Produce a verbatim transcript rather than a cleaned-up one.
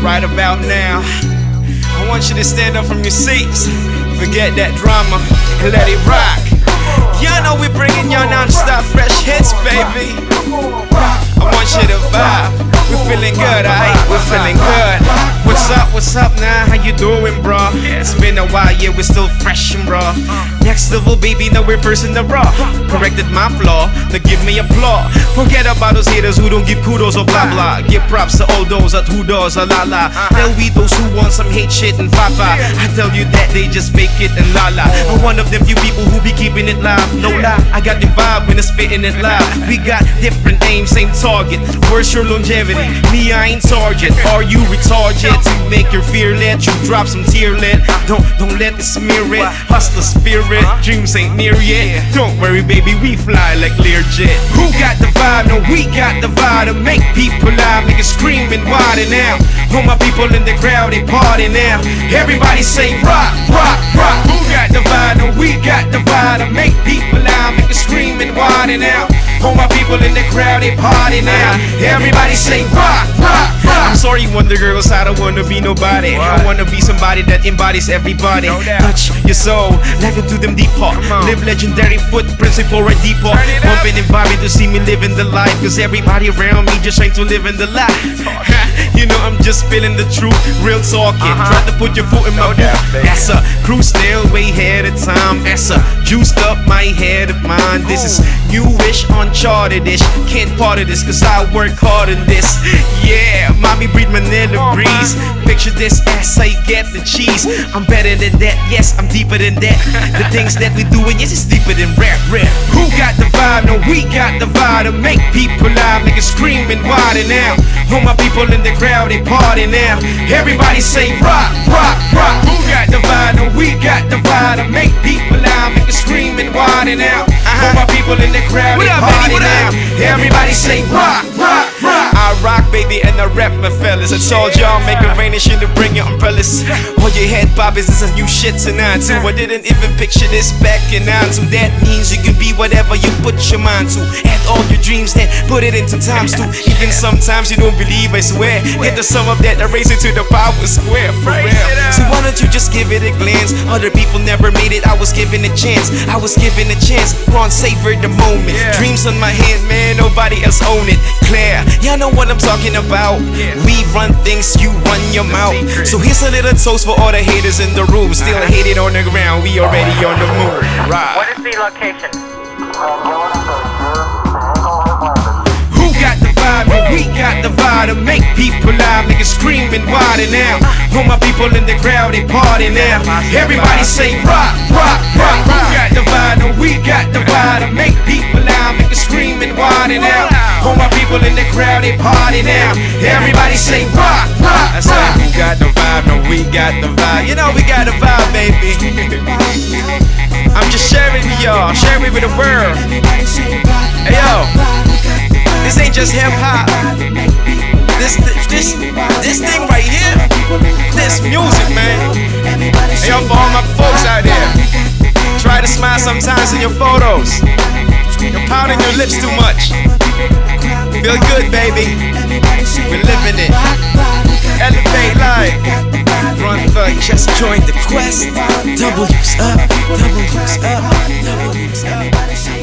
Right about now, I want you to stand up from your seats, forget that drama, and let it rock. Y'all know we're bringing y'all non-stop fresh hits, baby. I want you to vibe. We're feeling good, alright? We're feeling good. What's up, what's up now? How you doing, bro? It's been a while, yeah, we're still fresh and raw. Next level, baby, now we're first in the raw. Corrected my flaw, now give me applause. Forget about those haters who don't give kudos or blah blah. Give props to all those at who does a la la. Tell we those who want some hate shit and papa. I tell you that they just make it and la la. I'm one of them few people who be keeping it live. No lie, I got the vibe when it's spitting it loud. We got different aims, same target. Where's your longevity? Me, I ain't target. Are you retarded? To make your fear let you drop some tear lit. Don't don't let it smear it. Hustler spirit, dreams ain't near yet. Don't worry, baby, we fly like Learjet. Who got the vibe? No, we got the vibe to make people live. Niggas screaming wider now. All my people in the crowd, they party now. Everybody say rock, rock, rock. Who got the vibe? No, we got the vibe to make people live. Niggas screaming wider now. All my people in the crowd, they party now. Everybody say rock, rock, rock. I'm sorry, Wonder Girls, I don't wanna be nobody. I wanna be somebody that embodies everybody. Touch your soul, like into them deep heart. Live legendary footprints before I depart. Bumping and vibing to see me living the life. Cause everybody around me just trying to live in the life. You know I'm just feeling the truth, real talking. Try to put your foot in my boot. That's a cruise still way ahead of time. That's a juiced up my head of mine. This is newish, uncharted-ish. Can't part of this cause I work hard in this. Yeah, mommy breathe Manila breeze. Picture this as I get the cheese. I'm better than that, yes, I'm deeper than that. The things that we doing, yes, it's deeper than rap, rap. Who got the vibe? No, we got the vibe to make people live. Niggas screaming wider now. All my people in the crowd, they party now. Everybody say rock, rock, rock. Who got the vibe? No, we got the vibe to make people live. Niggas screaming wider now. All my people in the crowd, they party now. Everybody say rock, rock, rock. I rock, baby, and I rap my fellas. I told y'all make it rain and shit to bring your umbrellas. All your head bobbers is a new shit tonight too. I didn't even picture this back in nine two. That means you can be whatever you put your mind to. Add all your dreams, then put it into times two. Even sometimes you don't believe, I swear. Hit the sum of that, erase it to the power square, for real. So why don't you just give it a glance? Other people never made it, I was given a chance. I was given a chance, Ron savor the moment. Dreams on my hand, man, nobody else own it. Claire, y'all know what I'm talking about. We run things, you run your mouth. So here's a little toast for all the haters in the room. Still hated on the ground, we already on the move. Right. What is the location? Who got the vibe? No, we got the vibe to make people live. Niggas screaming wider now. All my people in the crowd, they party now. Everybody say rock, rock, rock. Who got the vibe? No, we got the vibe to make people live. Niggas screaming wider now. All my people in the crowd, they party now. Everybody say rock, rock, rock. I say who got the vibe? No, we got the vibe. You know we got the vibe, baby. I'm just sharing with y'all, sharing with the world. Hey yo, this ain't just hip hop. This, this, this thing right here, this music, man. Hey yo, for all my folks out there, try to smile sometimes in your photos. You're pouting your lips too much. Feel good, baby. We're living it. Elevate life. Run thug, just join the quest. W's up, W's up, W's up.